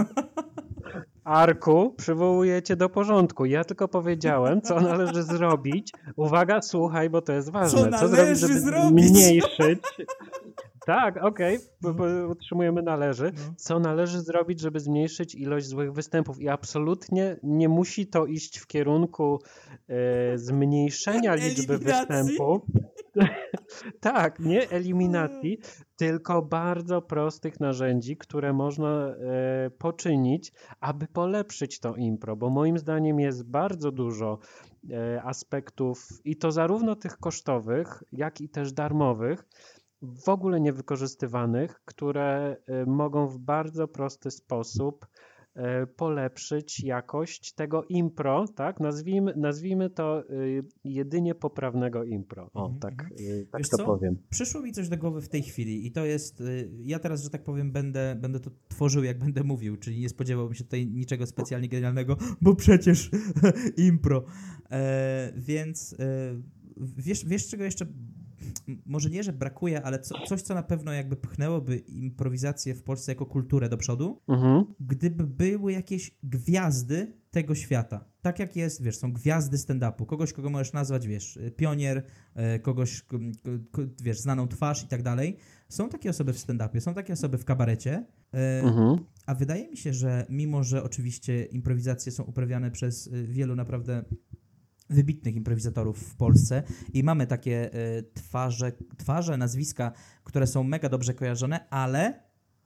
S4: Arku, przywołuję cię do porządku. Ja tylko powiedziałem, co należy zrobić. Uwaga, słuchaj, bo to jest ważne.
S3: Co należy
S4: zrobić, żeby
S3: zrobić?
S4: zmniejszyć... Tak, okej, okay. Utrzymujemy należy. Co należy zrobić, żeby zmniejszyć ilość złych występów? I absolutnie nie musi to iść w kierunku e, zmniejszenia liczby
S3: eliminacji?
S4: występów. Tak, nie eliminacji, tylko bardzo prostych narzędzi, które można e, poczynić, aby polepszyć to impro, bo moim zdaniem jest bardzo dużo e, aspektów i to zarówno tych kosztowych, jak i też darmowych, w ogóle niewykorzystywanych, które mogą w bardzo prosty sposób polepszyć jakość tego impro, tak? Nazwijmy, nazwijmy to jedynie poprawnego impro. O,
S3: mm-hmm.
S4: tak, tak
S3: Wiesz
S4: to
S3: co?
S4: powiem.
S3: Przyszło mi coś do głowy w tej chwili i to jest, ja teraz, że tak powiem, będę, będę to tworzył, jak będę mówił, czyli nie spodziewałbym się tutaj niczego specjalnie genialnego, bo przecież impro. E, więc e, wiesz, wiesz, czego jeszcze może nie, że brakuje, ale co, coś, co na pewno jakby pchnęłoby improwizację w Polsce jako kulturę do przodu, mhm. gdyby były jakieś gwiazdy tego świata. Tak jak jest, wiesz, są gwiazdy stand-upu. Kogoś, kogo możesz nazwać, wiesz, pionier, kogoś, wiesz, znaną twarz i tak dalej. Są takie osoby w stand-upie, są takie osoby w kabarecie, mhm. a wydaje mi się, że mimo, że oczywiście improwizacje są uprawiane przez wielu naprawdę wybitnych improwizatorów w Polsce i mamy takie y, twarze, twarze, nazwiska, które są mega dobrze kojarzone, ale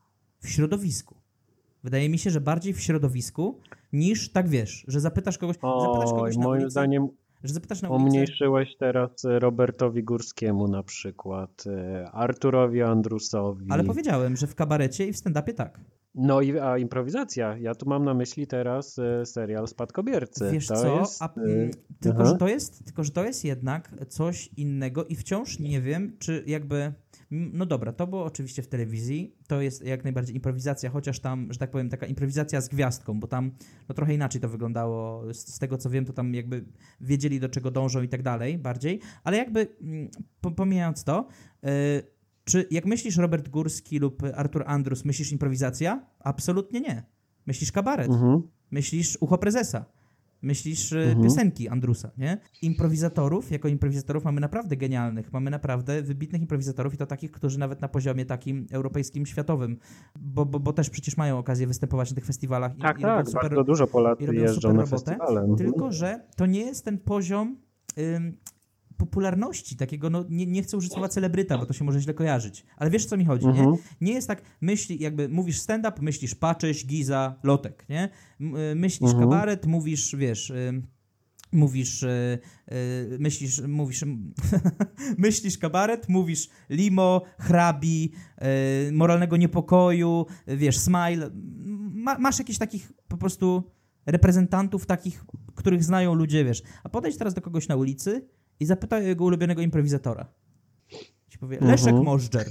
S3: w środowisku. Wydaje mi się, że bardziej w środowisku niż, tak wiesz, że zapytasz kogoś,
S4: o,
S3: zapytasz kogoś na
S4: moim
S3: ulicy,
S4: zdaniem
S3: że zapytasz na ulicy.
S4: Umniejszyłeś teraz Robertowi Górskiemu na przykład, Arturowi Andrusowi.
S3: Ale powiedziałem, że w kabarecie i w stand-upie tak.
S4: No i a improwizacja. Ja tu mam na myśli teraz e, serial Spadkobiercy.
S3: Wiesz
S4: to
S3: co?
S4: Jest,
S3: a, m, tylko, że to jest, tylko, że to jest jednak coś innego i wciąż nie wiem, czy jakby... No dobra, to było oczywiście w telewizji, to jest jak najbardziej improwizacja, chociaż tam, że tak powiem, taka improwizacja z gwiazdką, bo tam no trochę inaczej to wyglądało, z, z tego co wiem, to tam jakby wiedzieli, do czego dążą i tak dalej, bardziej, ale jakby po, pomijając to, yy, czy jak myślisz Robert Górski lub Artur Andrus, myślisz improwizacja? Absolutnie nie. Myślisz kabaret, mhm. myślisz Ucho Prezesa. Myślisz mhm. piosenki Andrusa, nie? Improwizatorów, jako improwizatorów mamy naprawdę genialnych, mamy naprawdę wybitnych improwizatorów i to takich, którzy nawet na poziomie takim europejskim, światowym, bo, bo, bo też przecież mają okazję występować na tych festiwalach.
S4: Tak,
S3: i,
S4: tak,
S3: i super,
S4: bardzo dużo Polacy jeżdżą na
S3: robotę,
S4: festiwale.
S3: tylko, że to nie jest ten poziom ym, popularności, takiego, no nie, nie chcę użyć słowa celebryta, bo to się może źle kojarzyć, ale wiesz, co mi chodzi, mhm. nie? Nie jest tak, myśli, jakby mówisz stand-up, myślisz Paczyś, Giza, Lotek, nie? Myślisz mhm. kabaret, mówisz, wiesz, y, mówisz, y, y, myślisz, mówisz, myślisz kabaret, mówisz Limo, Hrabi, y, Moralnego Niepokoju, wiesz, Smile, Ma, masz jakichś takich po prostu reprezentantów takich, których znają ludzie, wiesz, a podejdź teraz do kogoś na ulicy i zapytaj o jego ulubionego improwizatora. Ci powie, Leszek mhm. Możdżer.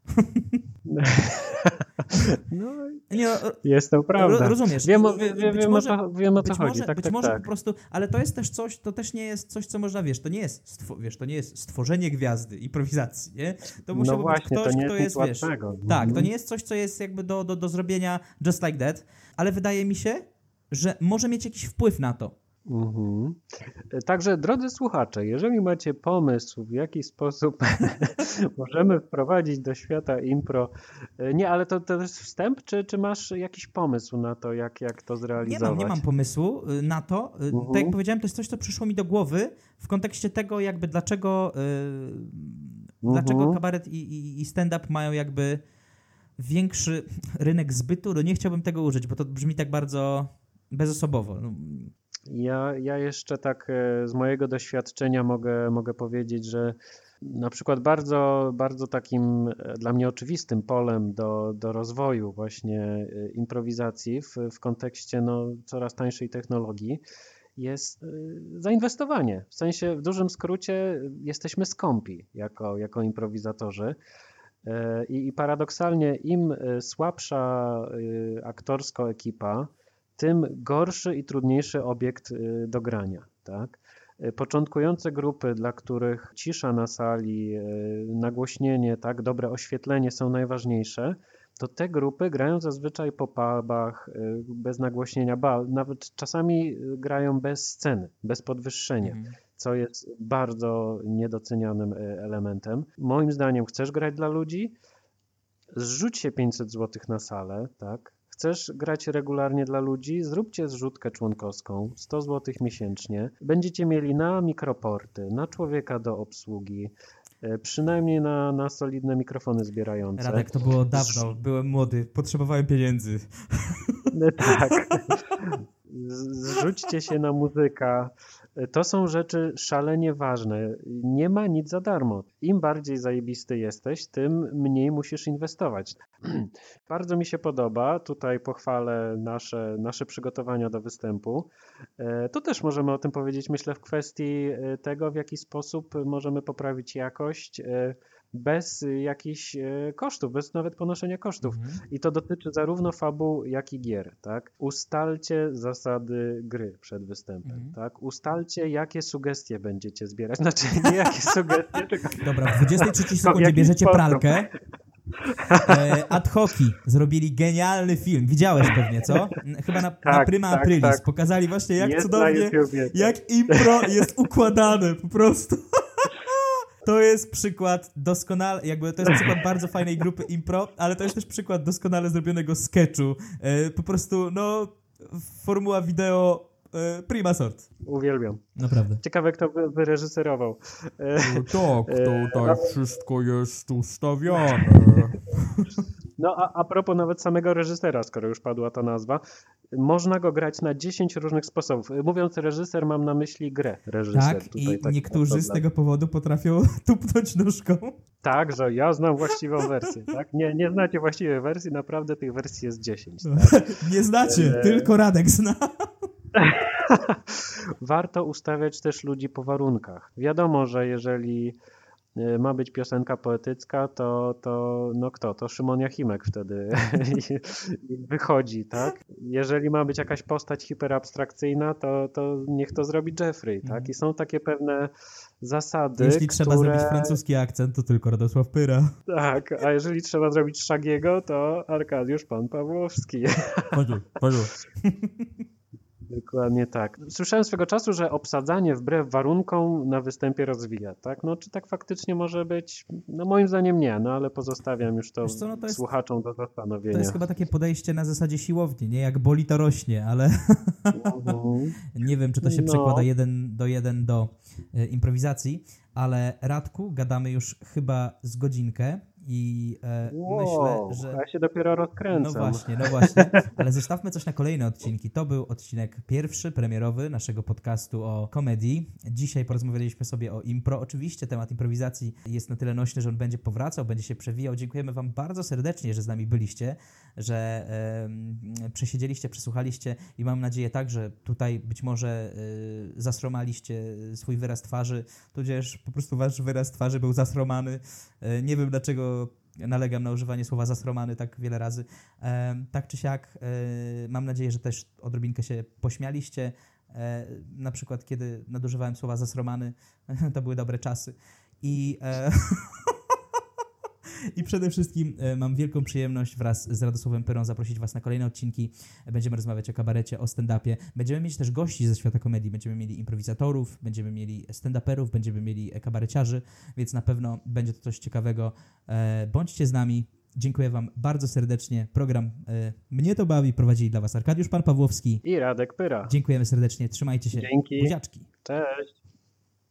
S4: No, nie, jest to prawda.
S3: Rozumiesz.
S4: Wiem, wiem, wiem, wiem, może, o, wiem o co chodzi.
S3: Może,
S4: tak,
S3: być
S4: tak,
S3: może
S4: tak.
S3: po prostu, ale to jest też coś, to też nie jest coś, co można, wiesz, to nie jest, stwo, wiesz, to nie jest stworzenie gwiazdy, improwizacji, nie? To musiałby
S4: no właśnie,
S3: być ktoś,
S4: to nie
S3: kto jest, wiesz,
S4: łatwego.
S3: tak, to nie jest coś, co jest jakby do, do, do zrobienia just like that, ale wydaje mi się, że może mieć jakiś wpływ na to.
S4: Mhm. Także drodzy słuchacze, jeżeli macie pomysł, w jaki sposób możemy wprowadzić do świata impro, nie, ale to, to jest wstęp, czy, czy masz jakiś pomysł na to, jak, jak to zrealizować?
S3: Nie mam, nie mam pomysłu na to. Mhm. Tak jak powiedziałem, to jest coś, co przyszło mi do głowy w kontekście tego, jakby dlaczego, yy, mhm. dlaczego kabaret i, i, i stand-up mają jakby większy rynek zbytu. No nie chciałbym tego użyć, bo to brzmi tak bardzo bezosobowo. No.
S4: Ja, ja jeszcze tak z mojego doświadczenia mogę, mogę powiedzieć, że Na przykład bardzo, bardzo takim dla mnie oczywistym polem do, do rozwoju właśnie improwizacji w, w kontekście no, coraz tańszej technologii jest zainwestowanie. W sensie, w dużym skrócie, jesteśmy skąpi jako, jako improwizatorzy. I, I paradoksalnie im słabsza aktorsko ekipa, tym gorszy i trudniejszy obiekt do grania. Tak? Początkujące grupy, dla których cisza na sali, nagłośnienie, tak, dobre oświetlenie są najważniejsze, to te grupy grają zazwyczaj po pubach, bez nagłośnienia, ba, nawet czasami grają bez sceny, bez podwyższenia, mm. co jest bardzo niedocenianym elementem. Moim zdaniem chcesz grać dla ludzi, zrzuć się pięćset złotych na salę, tak? Chcesz grać regularnie dla ludzi, zróbcie zrzutkę członkowską, sto złotych miesięcznie. Będziecie mieli na mikroporty, na człowieka do obsługi, przynajmniej na, na solidne mikrofony zbierające.
S3: Radek, to było dawno, byłem młody, potrzebowałem pieniędzy.
S4: Tak. Zrzućcie się na muzykę. To są rzeczy szalenie ważne. Nie ma nic za darmo. Im bardziej zajebisty jesteś, tym mniej musisz inwestować. Bardzo mi się podoba, tutaj pochwalę nasze, nasze przygotowania do występu. To też możemy o tym powiedzieć, myślę, w kwestii tego, w jaki sposób możemy poprawić jakość bez jakichś kosztów, bez nawet ponoszenia kosztów. Mhm. I to dotyczy zarówno fabuł, jak i gier. Tak? Ustalcie zasady gry przed występem. Mhm. Tak? Ustalcie, jakie sugestie będziecie zbierać. Znaczy, nie jakie sugestie, tylko...
S3: Dobra, w dwudziestej trzeciej sekundzie bierzecie sposób? pralkę. E, ad hoci zrobili genialny film. Widziałeś pewnie, co? Chyba na, tak, na Prima
S4: tak,
S3: Aprilis.
S4: Tak.
S3: Pokazali właśnie, jak
S4: jest
S3: cudownie, jak impro jest układane po prostu. To jest przykład doskonale, jakby to jest przykład bardzo fajnej grupy impro, ale to jest też przykład doskonale zrobionego sketchu. E, po prostu, no, formuła wideo e, prima sort.
S4: Uwielbiam.
S3: Naprawdę.
S4: Ciekawe, kto by, wyreżyserował. E,
S3: no tak, to tak wszystko jest ustawione.
S4: No a, a propos nawet samego reżysera, skoro już padła ta nazwa, można go grać na dziesięć różnych sposobów. Mówiąc reżyser, mam na myśli grę reżyser.
S3: Tak, tutaj i tak niektórzy z tego powodu potrafią tupnąć nóżką.
S4: Tak, że ja znam właściwą wersję. Tak? Nie, nie znacie właściwej wersji, naprawdę tych wersji jest dziesięć. Tak?
S3: Nie znacie, e... tylko Radek zna.
S4: Warto ustawiać też ludzi po warunkach. Wiadomo, że jeżeli ma być piosenka poetycka, to, to no kto? To Szymon Jachimek wtedy wychodzi, tak? Jeżeli ma być jakaś postać hiperabstrakcyjna, to, to niech to zrobi Jeffrey, tak? I są takie pewne zasady,
S3: Jeśli
S4: które...
S3: trzeba zrobić francuski akcent, to tylko Radosław Pyra.
S4: Tak, a jeżeli trzeba zrobić Szagiego, to Arkadiusz Pan Pawłowski.
S3: Chodź, chodź.
S4: Dokładnie tak. Słyszałem swego czasu, że obsadzanie wbrew warunkom na występie rozwija, tak? No czy tak faktycznie może być? No moim zdaniem nie, no ale pozostawiam już to, co, no to jest, słuchaczom do zastanowienia.
S3: To jest chyba takie podejście na zasadzie siłowni, nie? Jak boli to rośnie, ale mhm. nie wiem, czy to się no. przekłada jeden do jeden do e, improwizacji, ale Radku, gadamy już chyba z godzinkę. I e,
S4: wow,
S3: myślę, że...
S4: ja się dopiero rozkręcam.
S3: No właśnie, no właśnie. Ale zostawmy coś na kolejne odcinki. To był odcinek pierwszy, premierowy naszego podcastu o komedii. Dzisiaj porozmawialiśmy sobie o impro. Oczywiście temat improwizacji jest na tyle nośny, że on będzie powracał, będzie się przewijał. Dziękujemy wam bardzo serdecznie, że z nami byliście, że e, przesiedzieliście, przesłuchaliście i mam nadzieję tak, że tutaj być może e, zasromaliście swój wyraz twarzy, tudzież po prostu wasz wyraz twarzy był zasromany. E, nie wiem dlaczego nalegam na używanie słowa zasromany tak wiele razy. E, tak czy siak, e, mam nadzieję, że też odrobinkę się pośmialiście. E, na przykład, kiedy nadużywałem słowa zasromany, to były dobre czasy. I, e, I przede wszystkim e, mam wielką przyjemność wraz z Radosławem Pyrą zaprosić was na kolejne odcinki. Będziemy rozmawiać o kabarecie, o stand-upie. Będziemy mieć też gości ze świata komedii. Będziemy mieli improwizatorów, będziemy mieli stand-uperów, będziemy mieli kabareciarzy, więc na pewno będzie to coś ciekawego. E, bądźcie z nami. Dziękuję wam bardzo serdecznie. Program e, Mnie to bawi prowadzili dla was Arkadiusz Pan Pawłowski
S4: i Radek Pyra.
S3: Dziękujemy serdecznie. Trzymajcie się.
S4: Dzięki.
S3: Buziaczki.
S4: Cześć.